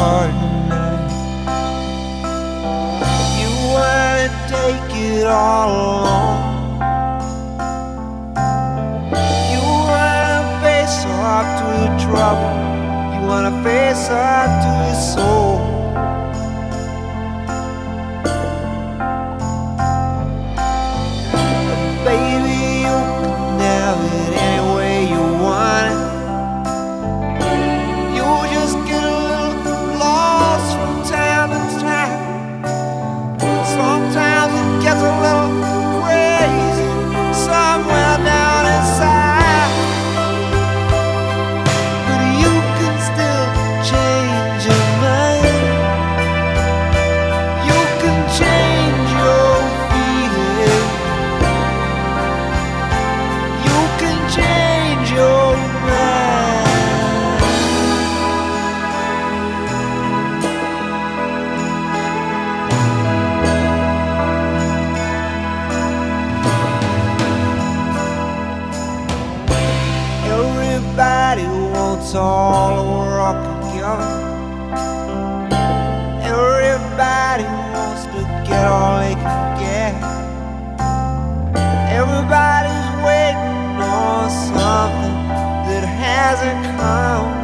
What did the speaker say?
tonight. You wanna take it all alone. You wanna face up to your trouble. You wanna face up to your soul. Baby, you can have it any way you want it. You just get a little lost from time to time. Sometimes it gets a little crazy somewhere down inside. But you can still change your mind. You can change your feeling. You can change your mind. Everybody wants all of rock together. Everybody wants to get all they can get. Everybody's waiting on something that hasn't come.